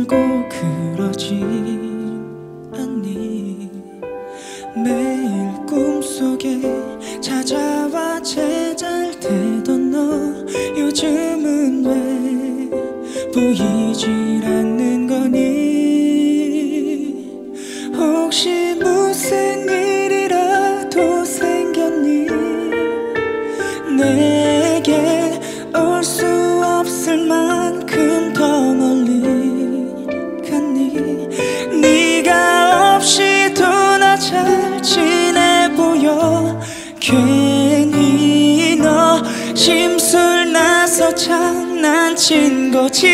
울고 그러지 않니? 매일 꿈속에 찾아와 제잘되던 너 요즘은 왜 보이질 않는 거니? 혹시 무슨 일이라도 생겼니? 내게 올 수 없을 만큼 더 멀리 갔니? 네가 없이도 나 잘 지내 보여. 괜히 너 심술 나서 장난친 거지.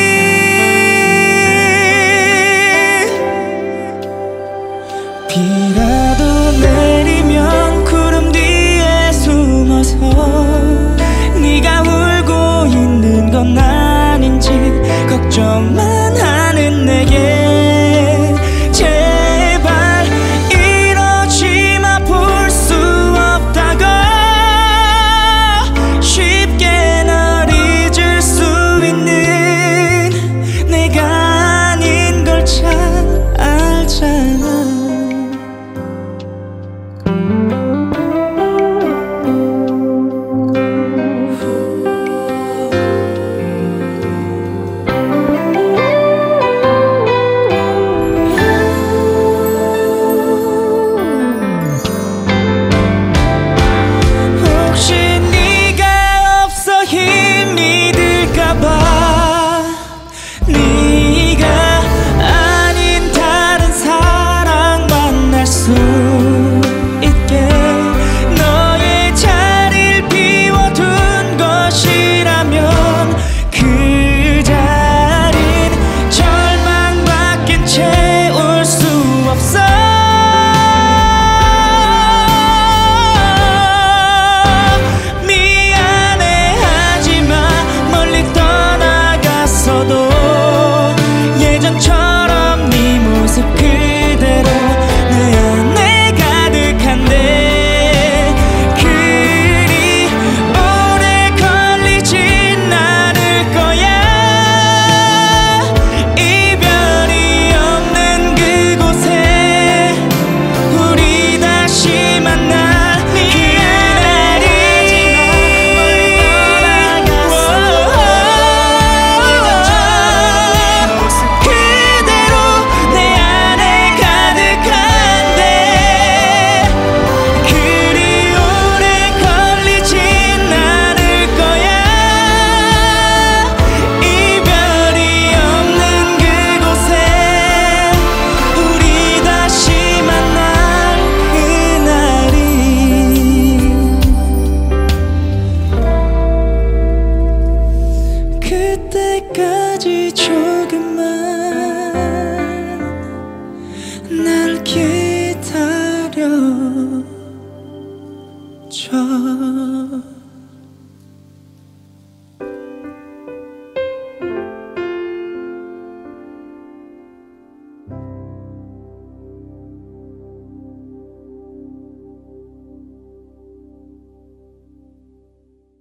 비라도 내리면 구름 뒤에 숨어서 네가 울고 있는 건 아닌지 걱정만 하는 내게 제발 이러지 마. 볼 수 없다고 쉽게 널 잊을 수 있는 내가 아닌 걸 잘 알잖아. 예전처럼